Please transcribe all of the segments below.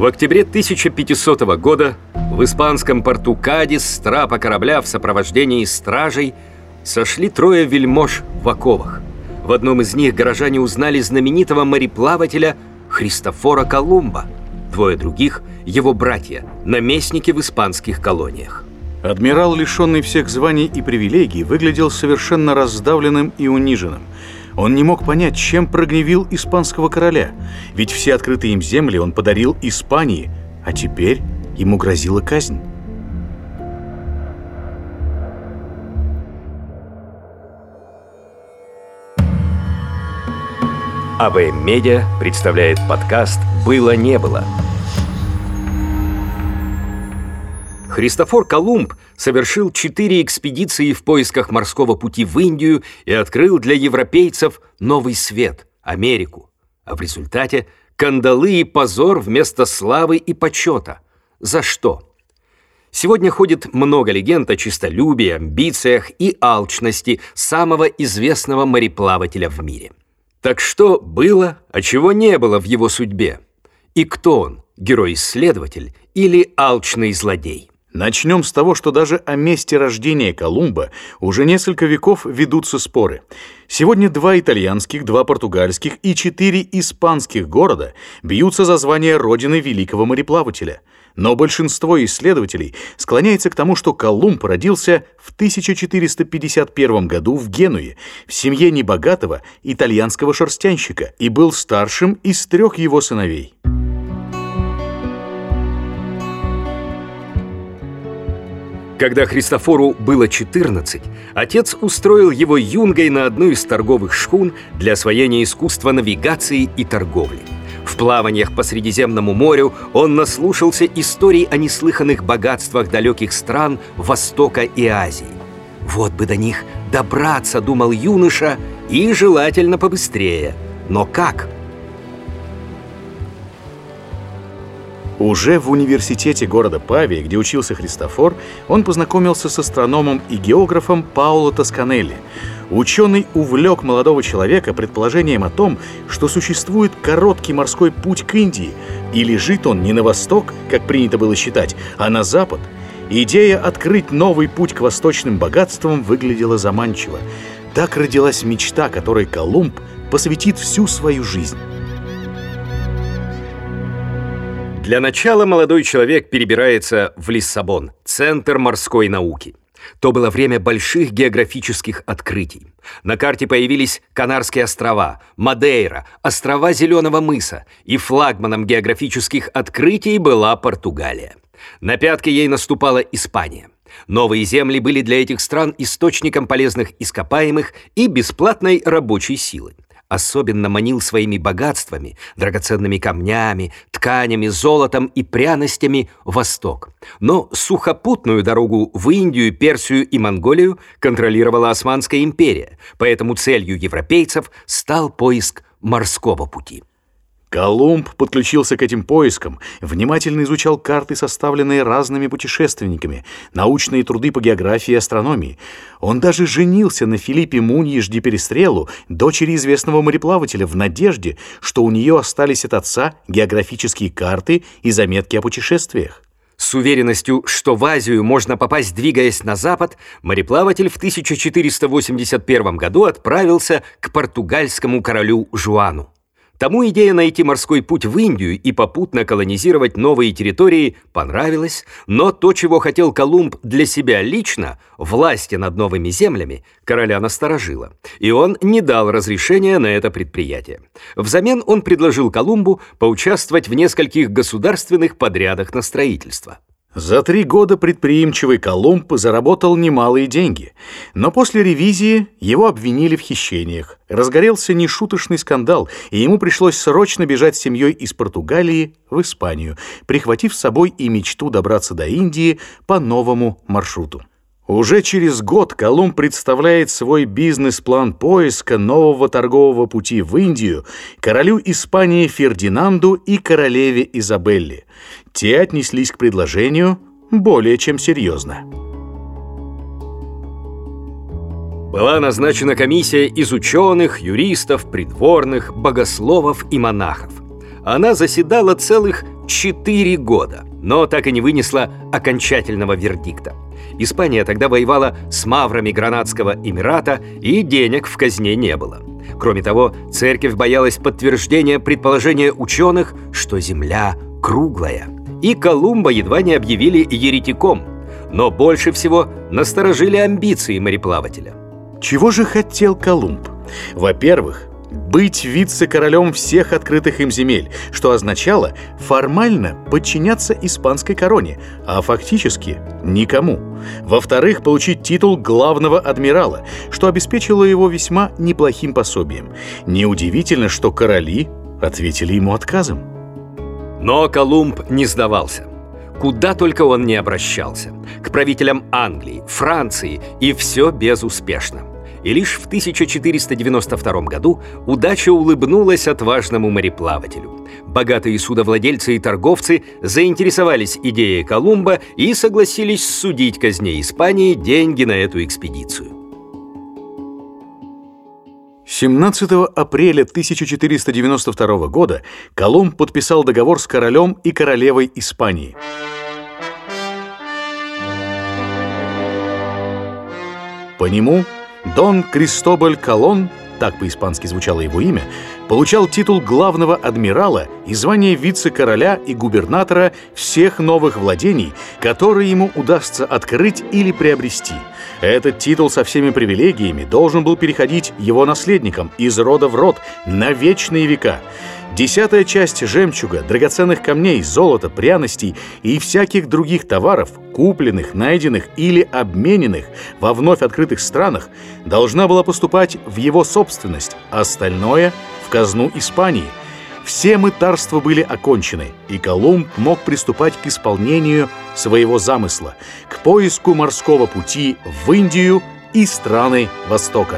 В октябре 1500 года в испанском порту Кадис с трапа корабля в сопровождении стражей сошли трое вельмож в оковах. В одном из них горожане узнали знаменитого мореплавателя Христофора Колумба. Двое других – его братья, наместники в испанских колониях. Адмирал, лишенный всех званий и привилегий, выглядел совершенно раздавленным и униженным. Он не мог понять, чем прогневил испанского короля, ведь все открытые им земли он подарил Испании, а теперь ему грозила казнь. АВМ Медиа представляет подкаст «Было-не было». Христофор Колумб совершил 4 экспедиции в поисках морского пути в Индию и открыл для европейцев новый свет – Америку. А в результате кандалы и позор вместо славы и почета. За что? Сегодня ходит много легенд о честолюбии, амбициях и алчности самого известного мореплавателя в мире. Так что было, а чего не было в его судьбе? И кто он – герой-исследователь или алчный злодей? Начнем с того, что даже о месте рождения Колумба уже несколько веков ведутся споры. Сегодня 2 итальянских, 2 португальских и 4 испанских города бьются за звание родины великого мореплавателя. Но большинство исследователей склоняется к тому, что Колумб родился в 1451 году в Генуе в семье небогатого итальянского шерстянщика и был старшим из 3 его сыновей. Когда Христофору было 14, отец устроил его юнгой на одну из торговых шхун для освоения искусства навигации и торговли. В плаваниях по Средиземному морю он наслушался историй о неслыханных богатствах далеких стран Востока и Азии. Вот бы до них добраться, думал юноша, и желательно побыстрее. Но как? Уже в университете города Павия, где учился Христофор, он познакомился с астрономом и географом Паоло Тосканелли. Ученый увлек молодого человека предположением о том, что существует короткий морской путь к Индии, и лежит он не на восток, как принято было считать, а на запад. Идея открыть новый путь к восточным богатствам выглядела заманчиво. Так родилась мечта, которой Колумб посвятит всю свою жизнь. Для начала молодой человек перебирается в Лиссабон, центр морской науки. То было время больших географических открытий. На карте появились Канарские острова, Мадейра, острова Зеленого мыса, и флагманом географических открытий была Португалия. На пятки ей наступала Испания. Новые земли были для этих стран источником полезных ископаемых и бесплатной рабочей силы. Особенно манил своими богатствами, драгоценными камнями, тканями, золотом и пряностями Восток. Но сухопутную дорогу в Индию, Персию и Монголию контролировала Османская империя, поэтому целью европейцев стал поиск морского пути. Колумб подключился к этим поискам, внимательно изучал карты, составленные разными путешественниками, научные труды по географии и астрономии. Он даже женился на Филиппе Муньиш де Перестрелу, дочери известного мореплавателя, в надежде, что у нее остались от отца географические карты и заметки о путешествиях. С уверенностью, что в Азию можно попасть, двигаясь на запад, мореплаватель в 1481 году отправился к португальскому королю Жуану. Тому идея найти морской путь в Индию и попутно колонизировать новые территории понравилась, но то, чего хотел Колумб для себя лично, власти над новыми землями, короля насторожило, и он не дал разрешения на это предприятие. Взамен он предложил Колумбу поучаствовать в нескольких государственных подрядах на строительство. За 3 года предприимчивый Колумб заработал немалые деньги, но после ревизии его обвинили в хищениях. Разгорелся нешуточный скандал, и ему пришлось срочно бежать с семьей из Португалии в Испанию, прихватив с собой и мечту добраться до Индии по новому маршруту. Уже через год Колумб представляет свой бизнес-план поиска нового торгового пути в Индию королю Испании Фердинанду и королеве Изабелле. Те отнеслись к предложению более чем серьезно. Была назначена комиссия из ученых, юристов, придворных, богословов и монахов. Она заседала целых 4 года, но так и не вынесла окончательного вердикта. Испания тогда воевала с маврами Гранадского Эмирата, и денег в казне не было. Кроме того, церковь боялась подтверждения предположения ученых, что Земля круглая. И Колумба едва не объявили еретиком. Но больше всего насторожили амбиции мореплавателя. Чего же хотел Колумб? Во-первых, быть вице-королем всех открытых им земель, что означало формально подчиняться испанской короне, а фактически никому. Во-вторых, получить титул главного адмирала, что обеспечило его весьма неплохим пособием. Неудивительно, что короли ответили ему отказом. Но Колумб не сдавался. Куда только он не обращался. К правителям Англии, Франции, и все безуспешно. И лишь в 1492 году удача улыбнулась отважному мореплавателю. Богатые судовладельцы и торговцы заинтересовались идеей Колумба и согласились судить казне Испании деньги на эту экспедицию. 17 апреля 1492 года Колумб подписал договор с королем и королевой Испании. По нему Дон Кристобаль Колон, так по-испански звучало его имя, получал титул главного адмирала и звание вице-короля и губернатора всех новых владений, которые ему удастся открыть или приобрести. Этот титул со всеми привилегиями должен был переходить его наследникам из рода в род на вечные века. 10-я часть жемчуга, драгоценных камней, золота, пряностей и всяких других товаров, купленных, найденных или обмененных во вновь открытых странах, должна была поступать в его собственность, а остальное — в казну Испании. Все мытарства были окончены, и Колумб мог приступать к исполнению своего замысла, к поиску морского пути в Индию и страны Востока.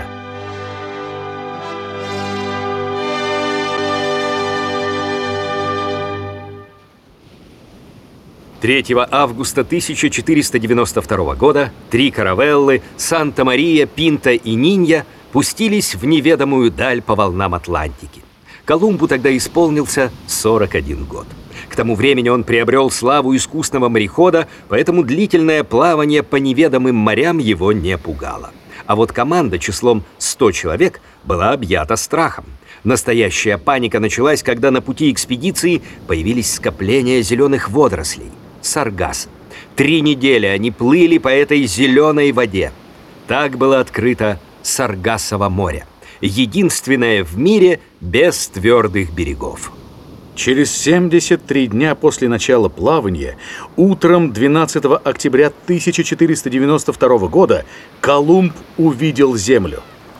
3 августа 1492 года 3 каравеллы «Санта-Мария», «Пинта» и «Нинья» пустились в неведомую даль по волнам Атлантики. Колумбу тогда исполнился 41 год. К тому времени он приобрел славу искусного морехода, поэтому длительное плавание по неведомым морям его не пугало. А вот команда числом 100 человек была объята страхом. Настоящая паника началась, когда на пути экспедиции появились скопления зеленых водорослей – саргасс. 3 недели они плыли по этой зеленой воде. Так было открыто Саргассово море, единственное в мире без твердых берегов. Через 73 дня после начала плавания, утром 12 октября 1492 года Колумб увидел Землю.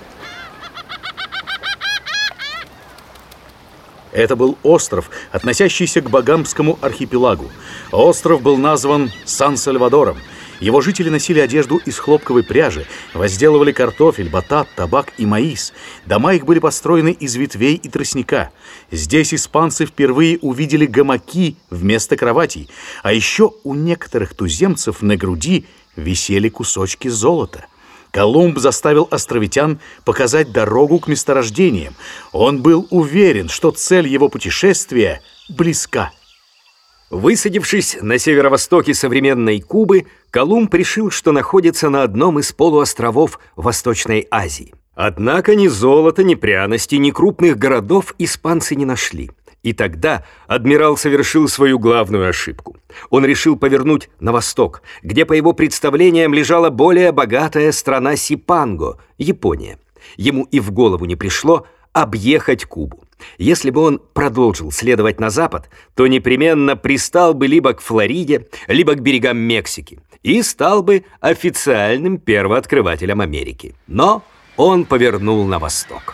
Это был остров, относящийся к Багамскому архипелагу. Остров был назван Сан-Сальвадором. Его жители носили одежду из хлопковой пряжи, возделывали картофель, батат, табак и маис. Дома их были построены из ветвей и тростника. Здесь испанцы впервые увидели гамаки вместо кроватей. А еще у некоторых туземцев на груди висели кусочки золота. Колумб заставил островитян показать дорогу к месторождениям. Он был уверен, что цель его путешествия близка. Высадившись на северо-востоке современной Кубы, Колумб решил, что находится на одном из полуостровов Восточной Азии. Однако ни золота, ни пряностей, ни крупных городов испанцы не нашли. И тогда адмирал совершил свою главную ошибку. Он решил повернуть на восток, где, по его представлениям, лежала более богатая страна Сипанго – Япония. Ему и в голову не пришло объехать Кубу. Если бы он продолжил следовать на запад, то непременно пристал бы либо к Флориде, либо к берегам Мексики и стал бы официальным первооткрывателем Америки. Но он повернул на восток.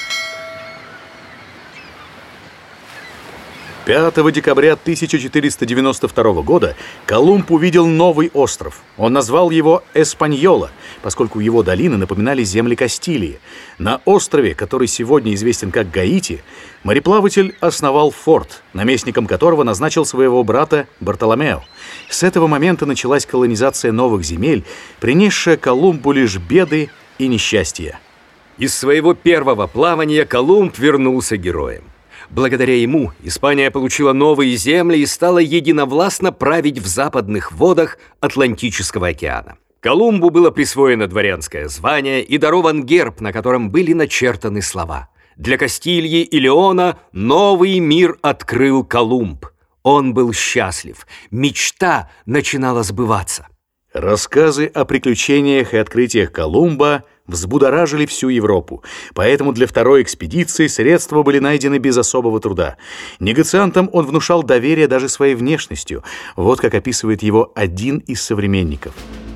5 декабря 1492 года Колумб увидел новый остров. Он назвал его Эспаньола, поскольку его долины напоминали земли Кастилии. На острове, который сегодня известен как Гаити, мореплаватель основал форт, наместником которого назначил своего брата Бартоломео. С этого момента началась колонизация новых земель, принесшая Колумбу лишь беды и несчастья. Из своего первого плавания Колумб вернулся героем. Благодаря ему Испания получила новые земли и стала единовластно править в западных водах Атлантического океана. Колумбу было присвоено дворянское звание и дарован герб, на котором были начертаны слова: «Для Кастильи и Леона новый мир открыл Колумб». Он был счастлив, мечта начинала сбываться. Рассказы о приключениях и открытиях Колумба взбудоражили всю Европу, поэтому для второй экспедиции средства были найдены без особого труда. Негациантам он внушал доверие даже своей внешностью. Вот как описывает его один из современников.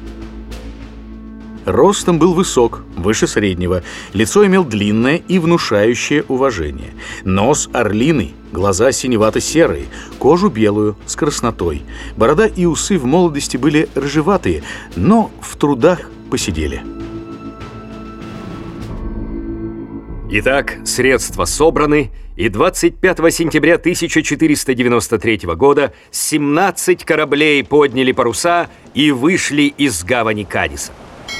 Ростом был высок, выше среднего, лицо имел длинное и внушающее уважение. Нос орлиный, глаза синевато-серые, кожу белую, с краснотой. Борода и усы в молодости были рыжеватые, но в трудах поседели. Итак, средства собраны, и 25 сентября 1493 года 17 кораблей подняли паруса и вышли из гавани Кадиса.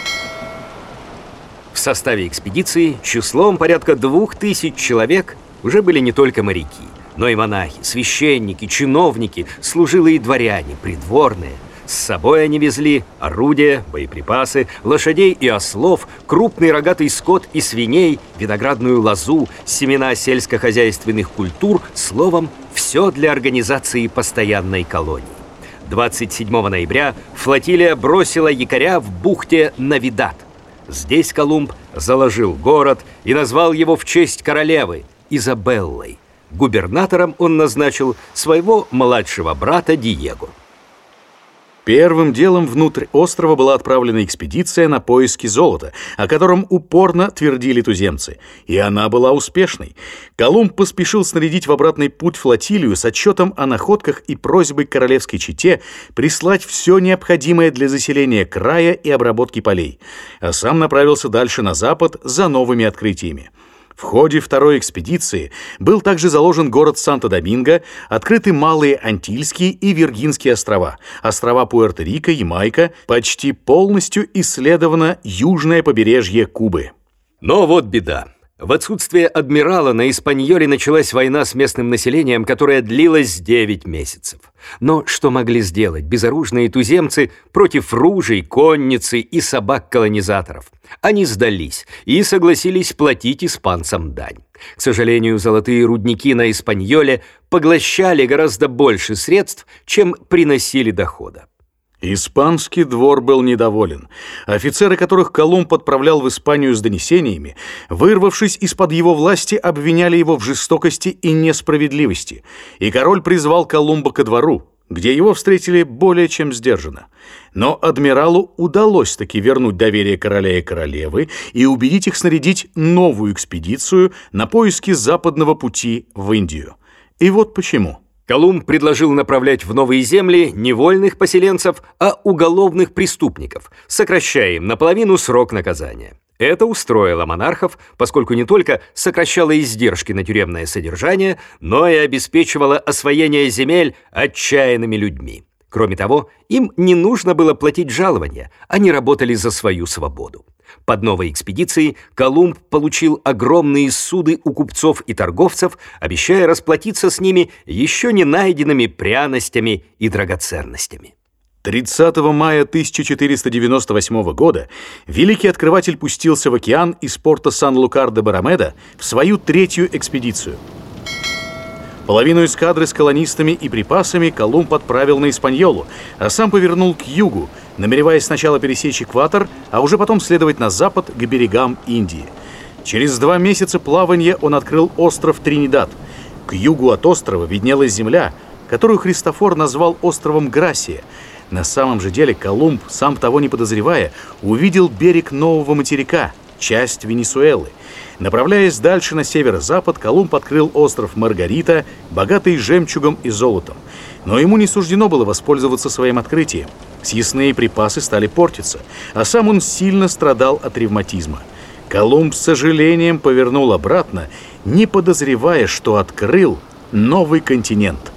В составе экспедиции числом порядка 2000 человек уже были не только моряки, но и монахи, священники, чиновники, служилые дворяне, придворные. С собой они везли орудия, боеприпасы, лошадей и ослов, крупный рогатый скот и свиней, виноградную лозу, семена сельскохозяйственных культур, словом, все для организации постоянной колонии. 27 ноября флотилия бросила якоря в бухте Навидат. Здесь Колумб заложил город и назвал его в честь королевы Изабеллой. Губернатором он назначил своего младшего брата Диего. Первым делом внутрь острова была отправлена экспедиция на поиски золота, о котором упорно твердили туземцы. И она была успешной. Колумб поспешил снарядить в обратный путь флотилию с отчетом о находках и просьбой к королевской чете прислать все необходимое для заселения края и обработки полей, а сам направился дальше на запад за новыми открытиями. В ходе второй экспедиции был также заложен город Санто-Доминго, открыты Малые Антильские и Виргинские острова, острова Пуэрто-Рико, Ямайка, почти полностью исследовано южное побережье Кубы. Но вот беда. В отсутствие адмирала на Испаньоле началась война с местным населением, которая длилась 9 месяцев. Но что могли сделать безоружные туземцы против ружей, конницы и собак-колонизаторов? Они сдались и согласились платить испанцам дань. К сожалению, золотые рудники на Испаньоле поглощали гораздо больше средств, чем приносили дохода. Испанский двор был недоволен. Офицеры, которых Колумб отправлял в Испанию с донесениями, вырвавшись из-под его власти, обвиняли его в жестокости и несправедливости. И король призвал Колумба ко двору, где его встретили более чем сдержанно. Но адмиралу удалось таки вернуть доверие короля и королевы и убедить их снарядить новую экспедицию на поиски западного пути в Индию. И вот почему. Колумб предложил направлять в новые земли не вольных поселенцев, а уголовных преступников, сокращая им наполовину срок наказания. Это устроило монархов, поскольку не только сокращало издержки на тюремное содержание, но и обеспечивало освоение земель отчаянными людьми. Кроме того, им не нужно было платить жалования, они работали за свою свободу. Под новой экспедицией Колумб получил огромные суды у купцов и торговцев, обещая расплатиться с ними еще не найденными пряностями и драгоценностями. 30 мая 1498 года великий открыватель пустился в океан из порта Сан-Лукар-де-Барамеда в свою третью экспедицию. Половину эскадры с колонистами и припасами Колумб отправил на Испаньолу, а сам повернул к югу, намереваясь сначала пересечь экватор, а уже потом следовать на запад к берегам Индии. Через 2 месяца плавания он открыл остров Тринидад. К югу от острова виднелась земля, которую Христофор назвал островом Грасия. На самом же деле Колумб, сам того не подозревая, увидел берег нового материка, часть Венесуэлы. Направляясь дальше на северо-запад, Колумб открыл остров Маргарита, богатый жемчугом и золотом. Но ему не суждено было воспользоваться своим открытием. Съестные припасы стали портиться, а сам он сильно страдал от ревматизма. Колумб с сожалением повернул обратно, не подозревая, что открыл новый континент.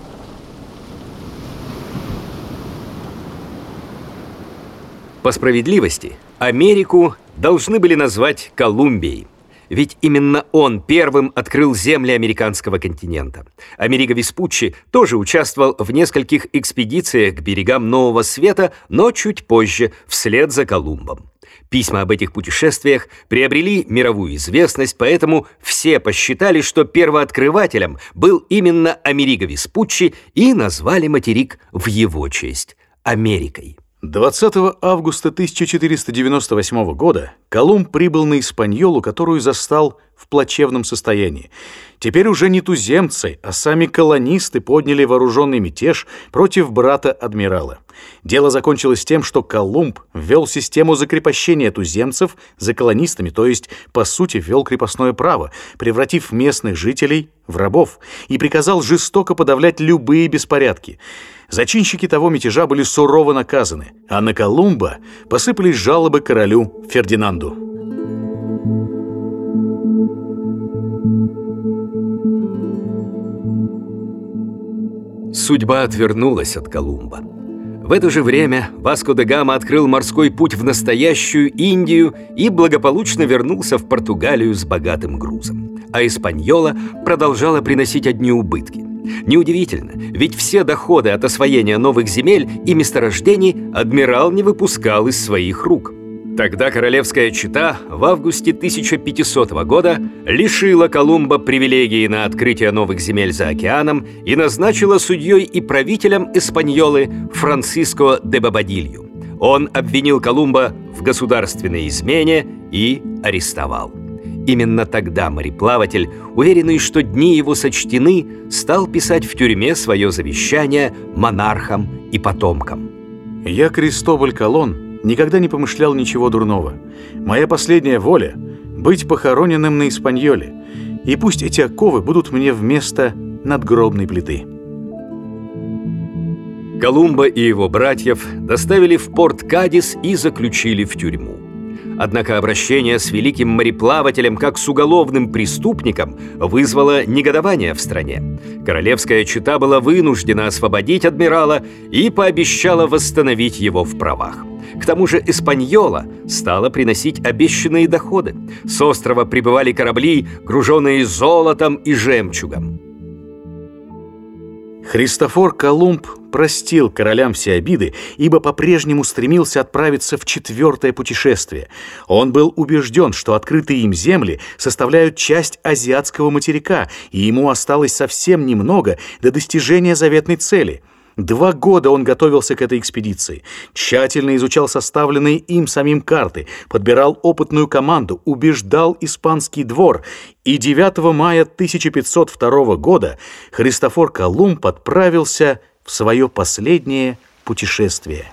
По справедливости, Америку должны были назвать Колумбией. Ведь именно он первым открыл земли американского континента. Америго Веспуччи тоже участвовал в нескольких экспедициях к берегам Нового Света, но чуть позже, вслед за Колумбом. Письма об этих путешествиях приобрели мировую известность, поэтому все посчитали, что первооткрывателем был именно Америго Веспуччи, и назвали материк в его честь – Америкой. 20 августа 1498 года Колумб прибыл на Испаньолу, которую застал в плачевном состоянии. Теперь уже не туземцы, а сами колонисты подняли вооруженный мятеж против брата-адмирала. Дело закончилось тем, что Колумб ввел систему закрепощения туземцев за колонистами, то есть, по сути, ввел крепостное право, превратив местных жителей в рабов, и приказал жестоко подавлять любые беспорядки. Зачинщики того мятежа были сурово наказаны, а на Колумба посыпались жалобы королю Фердинанду. Судьба отвернулась от Колумба. В это же время Васко де Гама открыл морской путь в настоящую Индию и благополучно вернулся в Португалию с богатым грузом. А Испаньола продолжала приносить одни убытки. Неудивительно, ведь все доходы от освоения новых земель и месторождений адмирал не выпускал из своих рук. Тогда королевская чета в августе 1500 года лишила Колумба привилегии на открытие новых земель за океаном и назначила судьей и правителем Испаньолы Франсиско де Бобадилью. Он обвинил Колумба в государственной измене и арестовал. Именно тогда мореплаватель, уверенный, что дни его сочтены, стал писать в тюрьме свое завещание монархам и потомкам. «Я, Кристоболь Колон, никогда не помышлял ничего дурного. Моя последняя воля — быть похороненным на Испаньоле, и пусть эти оковы будут мне вместо надгробной плиты». Колумба и его братьев доставили в порт Кадис и заключили в тюрьму. Однако обращение с великим мореплавателем как с уголовным преступником вызвало негодование в стране. Королевская чета была вынуждена освободить адмирала и пообещала восстановить его в правах. К тому же Испаньола стала приносить обещанные доходы. С острова прибывали корабли, груженные золотом и жемчугом. Христофор Колумб простил королям все обиды, ибо по-прежнему стремился отправиться в 4-е путешествие. Он был убежден, что открытые им земли составляют часть азиатского материка, и ему осталось совсем немного до достижения заветной цели. 2 года он готовился к этой экспедиции, тщательно изучал составленные им самим карты, подбирал опытную команду, убеждал испанский двор, и 9 мая 1502 года Христофор Колумб отправился в свое последнее путешествие.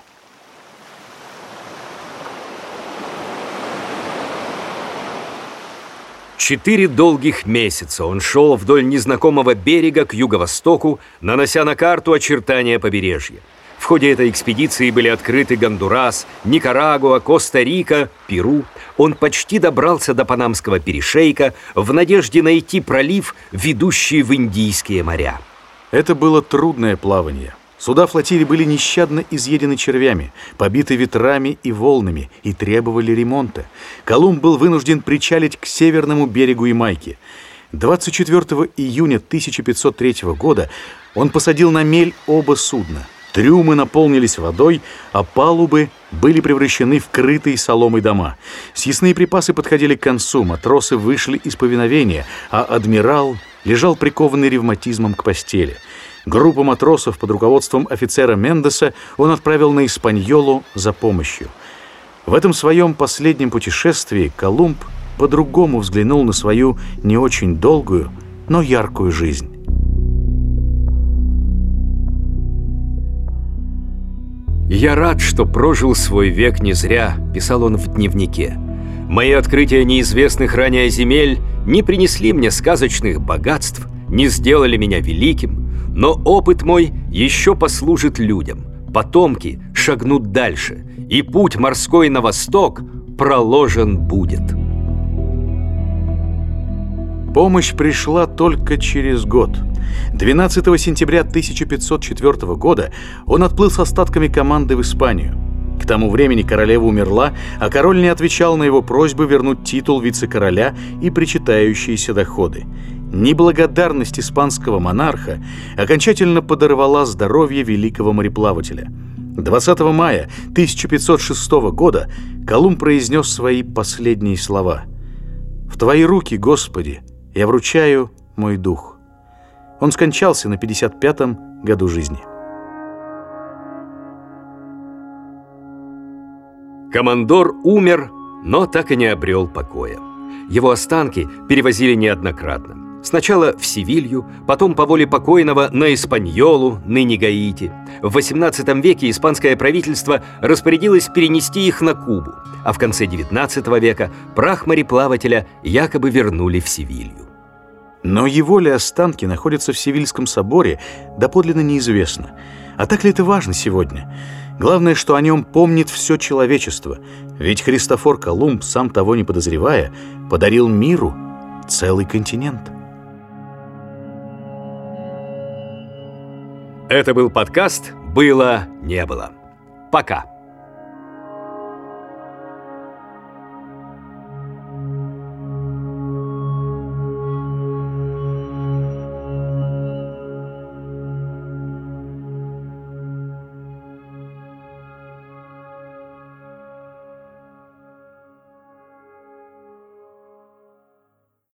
Четыре долгих месяца он шел вдоль незнакомого берега к юго-востоку, нанося на карту очертания побережья. В ходе этой экспедиции были открыты Гондурас, Никарагуа, Коста-Рика, Перу. Он почти добрался до Панамского перешейка в надежде найти пролив, ведущий в Индийские моря. Это было трудное плавание. Суда флотилии были нещадно изъедены червями, побиты ветрами и волнами и требовали ремонта. Колумб был вынужден причалить к северному берегу Ямайки. 24 июня 1503 года он посадил на мель оба судна. Трюмы наполнились водой, а палубы были превращены в крытые соломой дома. Съестные припасы подходили к концу, матросы вышли из повиновения, а адмирал лежал прикованный ревматизмом к постели. Группу матросов под руководством офицера Мендеса он отправил на Испаньолу за помощью. В этом своем последнем путешествии Колумб по-другому взглянул на свою не очень долгую, но яркую жизнь. «Я рад, что прожил свой век не зря», – писал он в дневнике. «Мои открытия неизвестных ранее земель не принесли мне сказочных богатств, не сделали меня великим, но опыт мой еще послужит людям. Потомки шагнут дальше, и путь морской на восток проложен будет». Помощь пришла только через год. 12 сентября 1504 года он отплыл с остатками команды в Испанию. К тому времени королева умерла, а король не отвечал на его просьбы вернуть титул вице-короля и причитающиеся доходы. Неблагодарность испанского монарха окончательно подорвала здоровье великого мореплавателя. 20 мая 1506 года Колумб произнес свои последние слова: «В Твои руки, Господи, я вручаю мой дух». Он скончался на 55-м году жизни. Командор умер, но так и не обрел покоя. Его останки перевозили неоднократно. Сначала в Севилью, потом по воле покойного на Испаньолу, ныне Гаити. В XVIII веке испанское правительство распорядилось перенести их на Кубу, а в конце XIX века прах мореплавателя якобы вернули в Севилью. Но его ли останки находятся в Севильском соборе, доподлинно неизвестно. А так ли это важно сегодня? Главное, что о нем помнит все человечество, ведь Христофор Колумб, сам того не подозревая, подарил миру целый континент. Это был подкаст «Было, не было». Пока.